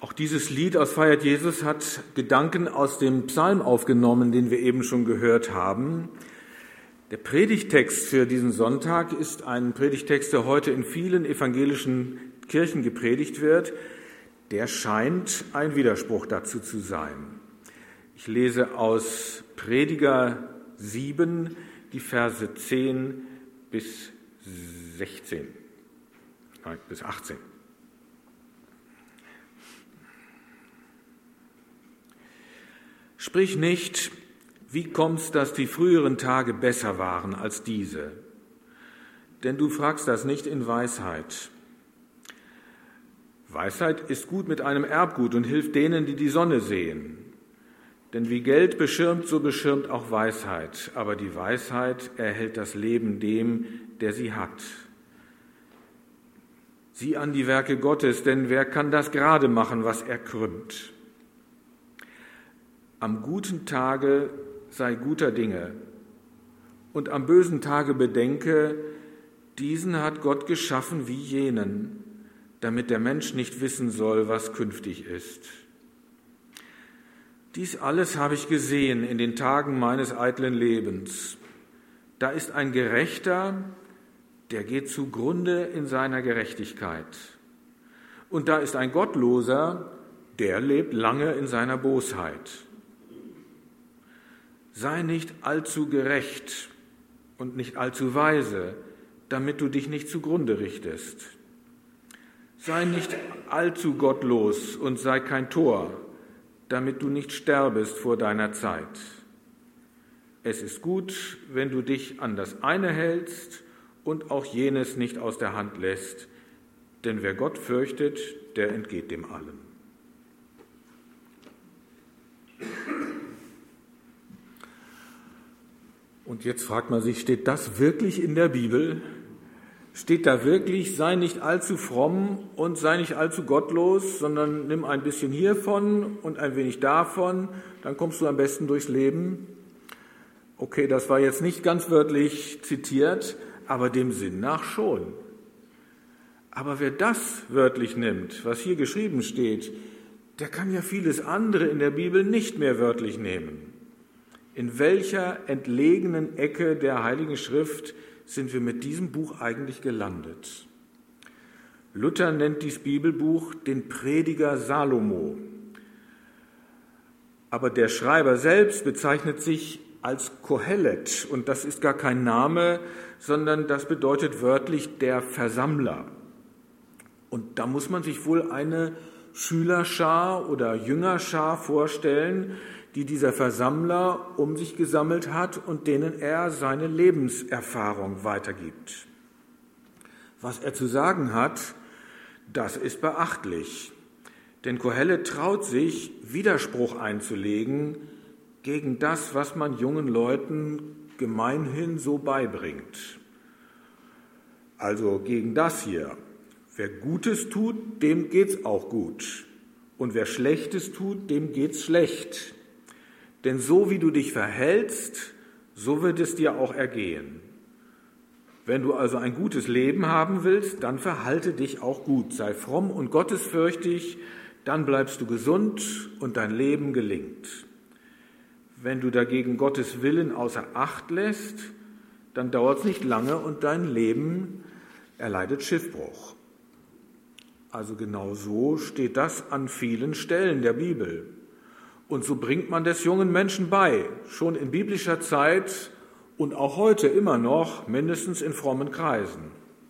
Auch dieses Lied aus Feiert Jesus hat Gedanken aus dem Psalm aufgenommen, den wir eben schon gehört haben. Der Predigtext für diesen Sonntag ist ein Predigtext, der heute in vielen evangelischen Kirchen gepredigt wird. Der scheint ein Widerspruch dazu zu sein. Ich lese aus Prediger 7 die Verse 10 bis 18. Sprich nicht, wie kommt's, dass die früheren Tage besser waren als diese? Denn du fragst das nicht in Weisheit. Weisheit ist gut mit einem Erbgut und hilft denen, die die Sonne sehen. Denn wie Geld beschirmt, so beschirmt auch Weisheit. Aber die Weisheit erhält das Leben dem, der sie hat. Sieh an die Werke Gottes, denn wer kann das gerade machen, was er krümmt? Am guten Tage sei guter Dinge und am bösen Tage bedenke, diesen hat Gott geschaffen wie jenen, damit der Mensch nicht wissen soll, was künftig ist. Dies alles habe ich gesehen in den Tagen meines eitlen Lebens. Da ist ein Gerechter, der geht zugrunde in seiner Gerechtigkeit. Und da ist ein Gottloser, der lebt lange in seiner Bosheit. Sei nicht allzu gerecht und nicht allzu weise, damit du dich nicht zugrunde richtest. Sei nicht allzu gottlos und sei kein Tor, damit du nicht sterbest vor deiner Zeit. Es ist gut, wenn du dich an das eine hältst und auch jenes nicht aus der Hand lässt, denn wer Gott fürchtet, der entgeht dem Allen. Und jetzt fragt man sich, steht das wirklich in der Bibel? Steht da wirklich, sei nicht allzu fromm und sei nicht allzu gottlos, sondern nimm ein bisschen hiervon und ein wenig davon, dann kommst du am besten durchs Leben? Okay, das war jetzt nicht ganz wörtlich zitiert, aber dem Sinn nach schon. Aber wer das wörtlich nimmt, was hier geschrieben steht, der kann ja vieles andere in der Bibel nicht mehr wörtlich nehmen. In welcher entlegenen Ecke der Heiligen Schrift sind wir mit diesem Buch eigentlich gelandet? Luther nennt dieses Bibelbuch den Prediger Salomo. Aber der Schreiber selbst bezeichnet sich als Kohelet. Und das ist gar kein Name, sondern das bedeutet wörtlich der Versammler. Und da muss man sich wohl eine Schülerschar oder Jüngerschar vorstellen, die dieser Versammler um sich gesammelt hat und denen er seine Lebenserfahrung weitergibt. Was er zu sagen hat, das ist beachtlich. Denn Kohelet traut sich, Widerspruch einzulegen gegen das, was man jungen Leuten gemeinhin so beibringt. Also gegen das hier. Wer Gutes tut, dem geht's auch gut. Und wer Schlechtes tut, dem geht's schlecht. Denn so wie du dich verhältst, so wird es dir auch ergehen. Wenn du also ein gutes Leben haben willst, dann verhalte dich auch gut. Sei fromm und gottesfürchtig, dann bleibst du gesund und dein Leben gelingt. Wenn du dagegen Gottes Willen außer Acht lässt, dann dauert es nicht lange und dein Leben erleidet Schiffbruch. Also genau so steht das an vielen Stellen der Bibel. Und so bringt man des jungen Menschen bei, schon in biblischer Zeit und auch heute immer noch, mindestens in frommen Kreisen.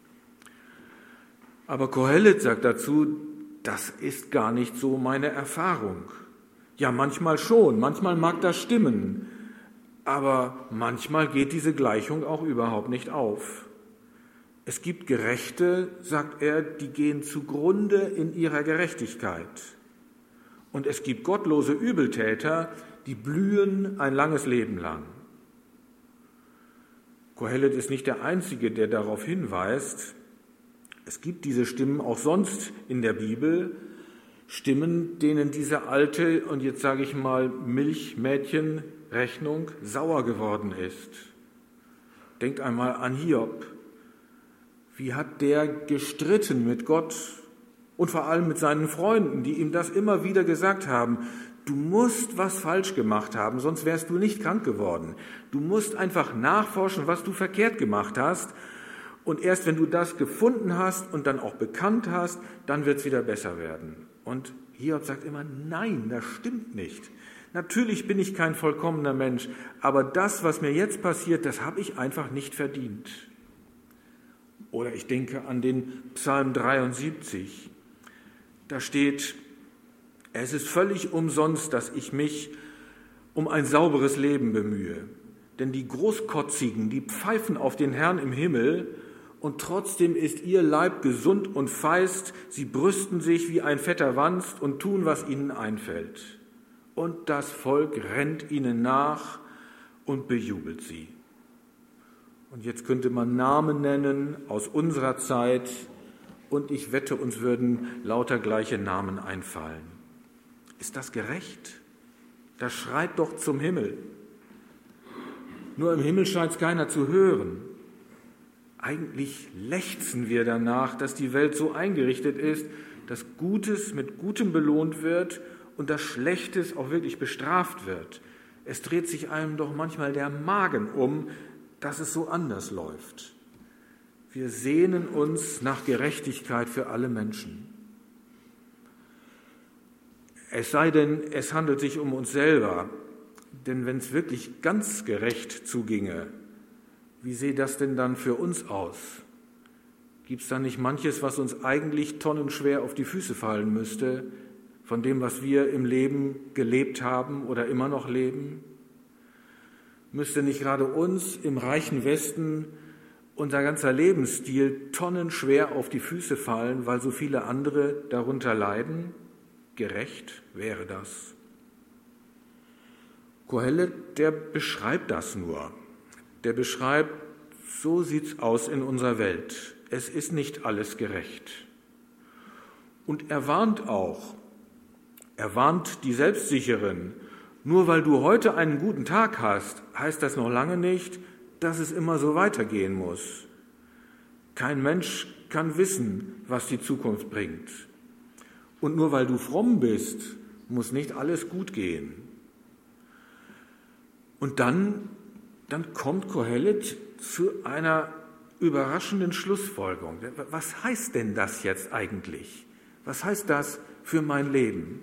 Aber Kohelet sagt dazu, das ist gar nicht so meine Erfahrung. Ja, manchmal schon, manchmal mag das stimmen, aber manchmal geht diese Gleichung auch überhaupt nicht auf. Es gibt Gerechte, sagt er, die gehen zugrunde in ihrer Gerechtigkeit. Und es gibt gottlose Übeltäter, die blühen ein langes Leben lang. Kohelet ist nicht der Einzige, der darauf hinweist. Es gibt diese Stimmen auch sonst in der Bibel, Stimmen, denen diese alte, und jetzt sage ich mal Milchmädchenrechnung sauer geworden ist. Denkt einmal an Hiob. Wie hat der gestritten mit Gott und vor allem mit seinen Freunden, die ihm das immer wieder gesagt haben. Du musst was falsch gemacht haben, sonst wärst du nicht krank geworden. Du musst einfach nachforschen, was du verkehrt gemacht hast. Und erst wenn du das gefunden hast und dann auch bekannt hast, dann wird es wieder besser werden. Und Hiob sagt immer, nein, das stimmt nicht. Natürlich bin ich kein vollkommener Mensch, aber das, was mir jetzt passiert, das habe ich einfach nicht verdient. Oder ich denke an den Psalm 73. Da steht, es ist völlig umsonst, dass ich mich um ein sauberes Leben bemühe. Denn die Großkotzigen, die pfeifen auf den Herrn im Himmel und trotzdem ist ihr Leib gesund und feist. Sie brüsten sich wie ein fetter Wanst und tun, was ihnen einfällt. Und das Volk rennt ihnen nach und bejubelt sie. Und jetzt könnte man Namen nennen aus unserer Zeit und ich wette, uns würden lauter gleiche Namen einfallen. Ist das gerecht? Das schreit doch zum Himmel. Nur im Himmel scheint es keiner zu hören. Eigentlich lechzen wir danach, dass die Welt so eingerichtet ist, dass Gutes mit Gutem belohnt wird und dass Schlechtes auch wirklich bestraft wird. Es dreht sich einem doch manchmal der Magen um, dass es so anders läuft. Wir sehnen uns nach Gerechtigkeit für alle Menschen. Es sei denn, es handelt sich um uns selber, denn wenn es wirklich ganz gerecht zuginge, wie sähe das denn dann für uns aus? Gibt es da nicht manches, was uns eigentlich tonnenschwer auf die Füße fallen müsste, von dem, was wir im Leben gelebt haben oder immer noch leben? Müsste nicht gerade uns im reichen Westen unser ganzer Lebensstil tonnenschwer auf die Füße fallen, weil so viele andere darunter leiden? Gerecht wäre das. Kohelet, der beschreibt das nur. Der beschreibt, so sieht's aus in unserer Welt. Es ist nicht alles gerecht. Und er warnt auch. Er warnt die Selbstsicheren. Nur weil du heute einen guten Tag hast, heißt das noch lange nicht, dass es immer so weitergehen muss. Kein Mensch kann wissen, was die Zukunft bringt. Und nur weil du fromm bist, muss nicht alles gut gehen. Und dann kommt Kohelet zu einer überraschenden Schlussfolgerung. Was heißt denn das jetzt eigentlich? Was heißt das für mein Leben?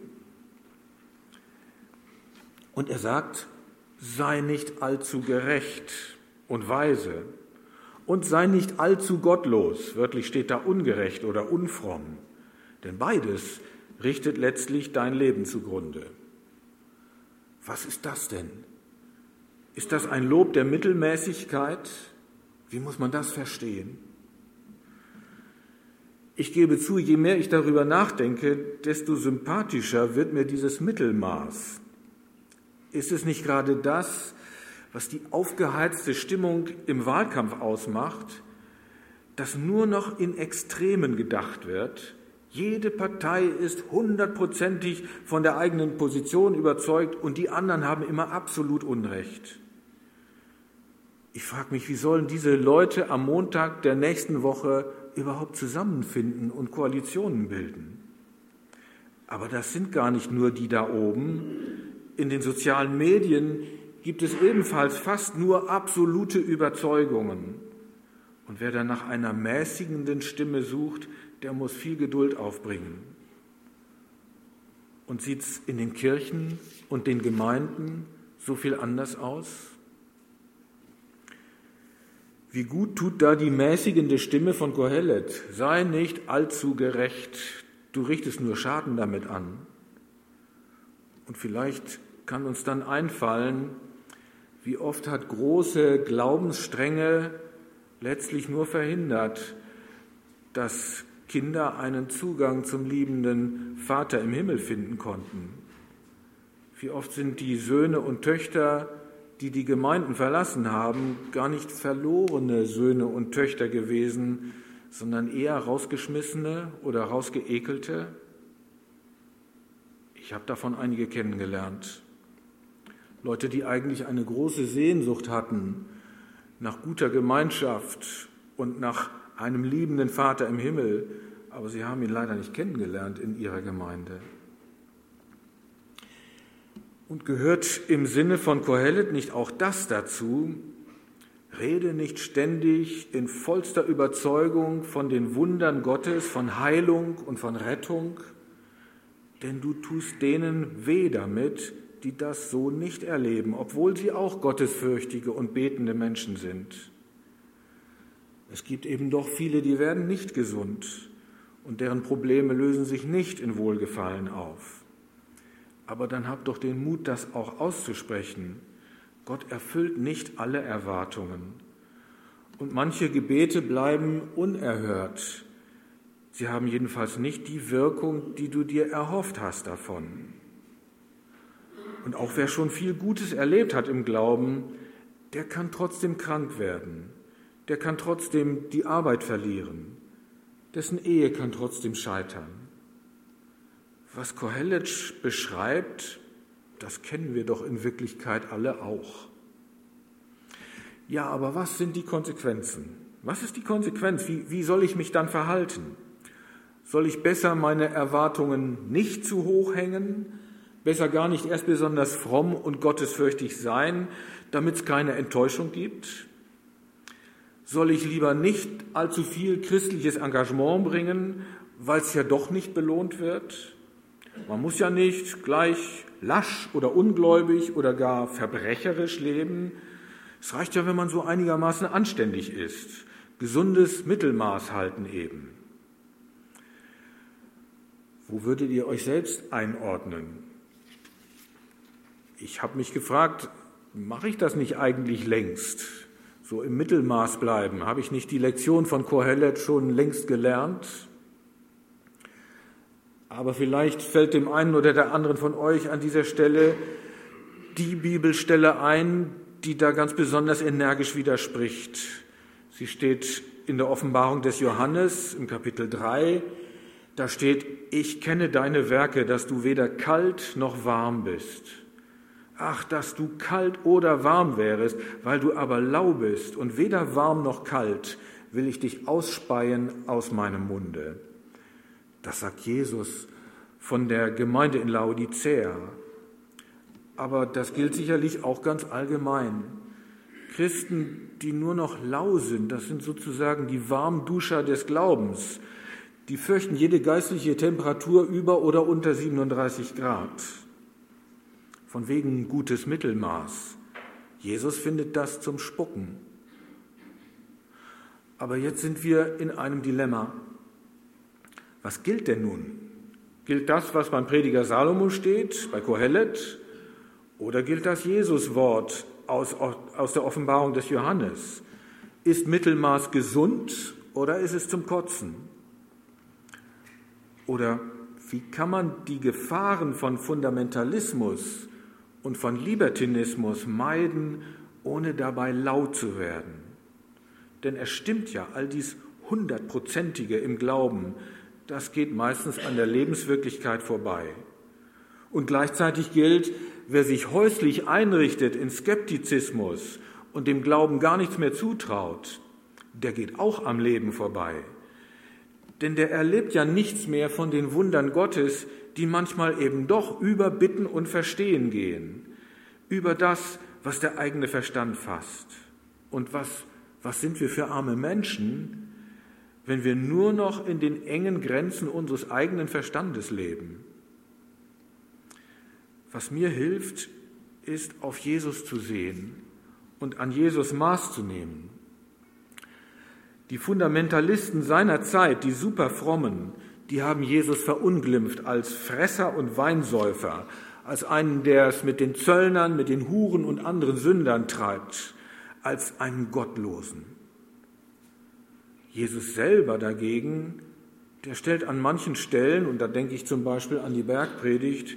Und er sagt, sei nicht allzu gerecht und weise und sei nicht allzu gottlos. Wörtlich steht da ungerecht oder unfromm. Denn beides richtet letztlich dein Leben zugrunde. Was ist das denn? Ist das ein Lob der Mittelmäßigkeit? Wie muss man das verstehen? Ich gebe zu, je mehr ich darüber nachdenke, desto sympathischer wird mir dieses Mittelmaß. Ist es nicht gerade das, was die aufgeheizte Stimmung im Wahlkampf ausmacht, dass nur noch in Extremen gedacht wird? Jede Partei ist 100%ig von der eigenen Position überzeugt und die anderen haben immer absolut Unrecht. Ich frage mich, wie sollen diese Leute am Montag der nächsten Woche überhaupt zusammenfinden und Koalitionen bilden? Aber das sind gar nicht nur die da oben. In den sozialen Medien gibt es ebenfalls fast nur absolute Überzeugungen. Und wer dann nach einer mäßigenden Stimme sucht, der muss viel Geduld aufbringen. Und sieht es in den Kirchen und den Gemeinden so viel anders aus? Wie gut tut da die mäßigende Stimme von Kohelet? Sei nicht allzu gerecht, du richtest nur Schaden damit an. Und vielleicht kann uns dann einfallen, wie oft hat große Glaubensstrenge letztlich nur verhindert, dass Kinder einen Zugang zum liebenden Vater im Himmel finden konnten. Wie oft sind die Söhne und Töchter, die die Gemeinden verlassen haben, gar nicht verlorene Söhne und Töchter gewesen, sondern eher rausgeschmissene oder rausgeekelte. Ich habe davon einige kennengelernt. Leute, die eigentlich eine große Sehnsucht hatten nach guter Gemeinschaft und nach einem liebenden Vater im Himmel, aber sie haben ihn leider nicht kennengelernt in ihrer Gemeinde. Und gehört im Sinne von Kohelet nicht auch das dazu? Rede nicht ständig in vollster Überzeugung von den Wundern Gottes, von Heilung und von Rettung, denn du tust denen weh damit, die das so nicht erleben, obwohl sie auch gottesfürchtige und betende Menschen sind. Es gibt eben doch viele, die werden nicht gesund und deren Probleme lösen sich nicht in Wohlgefallen auf. Aber dann habt doch den Mut, das auch auszusprechen. Gott erfüllt nicht alle Erwartungen. Und manche Gebete bleiben unerhört. Sie haben jedenfalls nicht die Wirkung, die du dir erhofft hast davon. Und auch wer schon viel Gutes erlebt hat im Glauben, der kann trotzdem krank werden. Der kann trotzdem die Arbeit verlieren. Dessen Ehe kann trotzdem scheitern. Was Kohelet beschreibt, das kennen wir doch in Wirklichkeit alle auch. Ja, aber was sind die Konsequenzen? Was ist die Konsequenz? Wie soll ich mich dann verhalten? Soll ich besser meine Erwartungen nicht zu hoch hängen? Besser gar nicht erst besonders fromm und gottesfürchtig sein, damit es keine Enttäuschung gibt? Soll ich lieber nicht allzu viel christliches Engagement bringen, weil es ja doch nicht belohnt wird? Man muss ja nicht gleich lasch oder ungläubig oder gar verbrecherisch leben. Es reicht ja, wenn man so einigermaßen anständig ist. Gesundes Mittelmaß halten eben. Wo würdet ihr euch selbst einordnen? Ich habe mich gefragt, mache ich das nicht eigentlich längst? So im Mittelmaß bleiben. Habe ich nicht die Lektion von Kohelet schon längst gelernt? Aber vielleicht fällt dem einen oder der anderen von euch an dieser Stelle die Bibelstelle ein, die da ganz besonders energisch widerspricht. Sie steht in der Offenbarung des Johannes im Kapitel 3. Da steht, ich kenne deine Werke, dass du weder kalt noch warm bist. Ach, dass du kalt oder warm wärest, weil du aber lau bist und weder warm noch kalt, will ich dich ausspeien aus meinem Munde. Das sagt Jesus von der Gemeinde in Laodicea. Aber das gilt sicherlich auch ganz allgemein. Christen, die nur noch lau sind, das sind sozusagen die Warmduscher des Glaubens. Die fürchten jede geistliche Temperatur über oder unter 37 Grad. Von wegen gutes Mittelmaß. Jesus findet das zum Spucken. Aber jetzt sind wir in einem Dilemma. Was gilt denn nun? Gilt das, was beim Prediger Salomo steht, bei Kohelet? Oder gilt das Jesuswort aus der Offenbarung des Johannes? Ist Mittelmaß gesund oder ist es zum Kotzen? Oder wie kann man die Gefahren von Fundamentalismus und von Libertinismus meiden, ohne dabei laut zu werden? Denn es stimmt ja, all dies Hundertprozentige im Glauben, das geht meistens an der Lebenswirklichkeit vorbei. Und gleichzeitig gilt, wer sich häuslich einrichtet in Skeptizismus und dem Glauben gar nichts mehr zutraut, der geht auch am Leben vorbei. Denn der erlebt ja nichts mehr von den Wundern Gottes, die manchmal eben doch über Bitten und Verstehen gehen, über das, was der eigene Verstand fasst. Und was sind wir für arme Menschen, wenn wir nur noch in den engen Grenzen unseres eigenen Verstandes leben? Was mir hilft, ist, auf Jesus zu sehen und an Jesus Maß zu nehmen. Die Fundamentalisten seiner Zeit, die Superfrommen, die haben Jesus verunglimpft als Fresser und Weinsäufer, als einen, der es mit den Zöllnern, mit den Huren und anderen Sündern treibt, als einen Gottlosen. Jesus selber dagegen, der stellt an manchen Stellen, und da denke ich zum Beispiel an die Bergpredigt,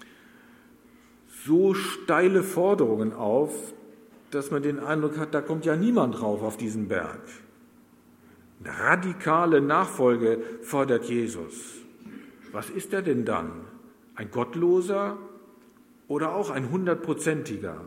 so steile Forderungen auf, dass man den Eindruck hat, da kommt ja niemand drauf auf diesen Berg. Eine radikale Nachfolge fordert Jesus. Was ist er denn dann? Ein Gottloser oder auch ein 100%iger?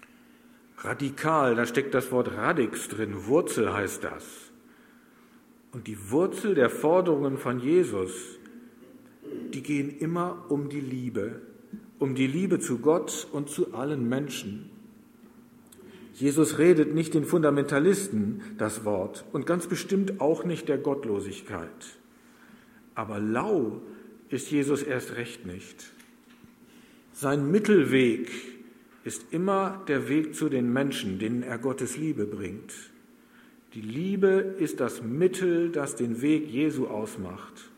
Radikal, da steckt das Wort Radix drin, Wurzel heißt das. Und die Wurzel der Forderungen von Jesus, die gehen immer um die Liebe zu Gott und zu allen Menschen. Jesus redet nicht den Fundamentalisten das Wort und ganz bestimmt auch nicht der Gottlosigkeit. Aber lau ist Jesus erst recht nicht. Sein Mittelweg ist immer der Weg zu den Menschen, denen er Gottes Liebe bringt. Die Liebe ist das Mittel, das den Weg Jesu ausmacht.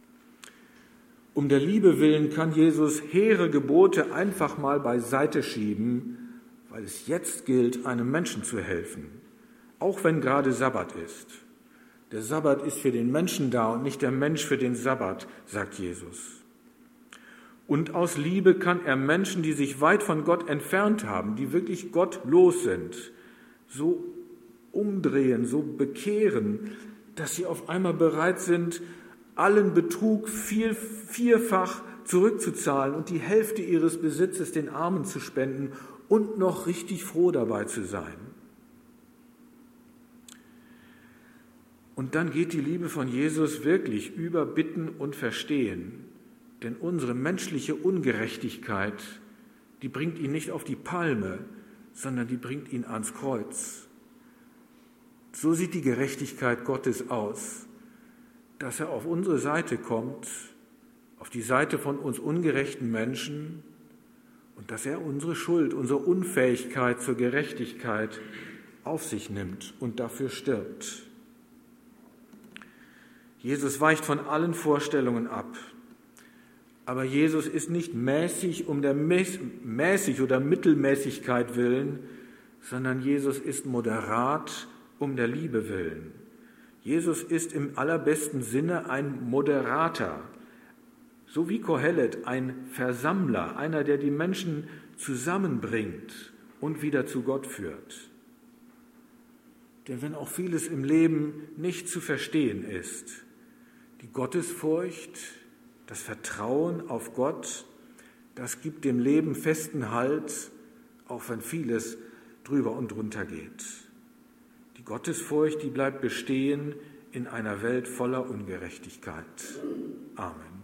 Um der Liebe willen kann Jesus hehre Gebote einfach mal beiseite schieben, weil es jetzt gilt, einem Menschen zu helfen, auch wenn gerade Sabbat ist. Der Sabbat ist für den Menschen da und nicht der Mensch für den Sabbat, sagt Jesus. Und aus Liebe kann er Menschen, die sich weit von Gott entfernt haben, die wirklich gottlos sind, so umdrehen, so bekehren, dass sie auf einmal bereit sind, allen Betrug vierfach zurückzuzahlen und die Hälfte ihres Besitzes den Armen zu spenden und noch richtig froh dabei zu sein. Und dann geht die Liebe von Jesus wirklich über Bitten und Verstehen, denn unsere menschliche Ungerechtigkeit, die bringt ihn nicht auf die Palme, sondern die bringt ihn ans Kreuz. So sieht die Gerechtigkeit Gottes aus, dass er auf unsere Seite kommt, auf die Seite von uns ungerechten Menschen und dass er unsere Schuld, unsere Unfähigkeit zur Gerechtigkeit auf sich nimmt und dafür stirbt. Jesus weicht von allen Vorstellungen ab, aber Jesus ist nicht mäßig um der mäßig oder Mittelmäßigkeit willen, sondern Jesus ist moderat um der Liebe willen. Jesus ist im allerbesten Sinne ein Moderator, so wie Kohelet ein Versammler, einer, der die Menschen zusammenbringt und wieder zu Gott führt. Denn wenn auch vieles im Leben nicht zu verstehen ist, die Gottesfurcht, das Vertrauen auf Gott, das gibt dem Leben festen Halt, auch wenn vieles drüber und drunter geht. Die Gottesfurcht, die bleibt bestehen in einer Welt voller Ungerechtigkeit. Amen.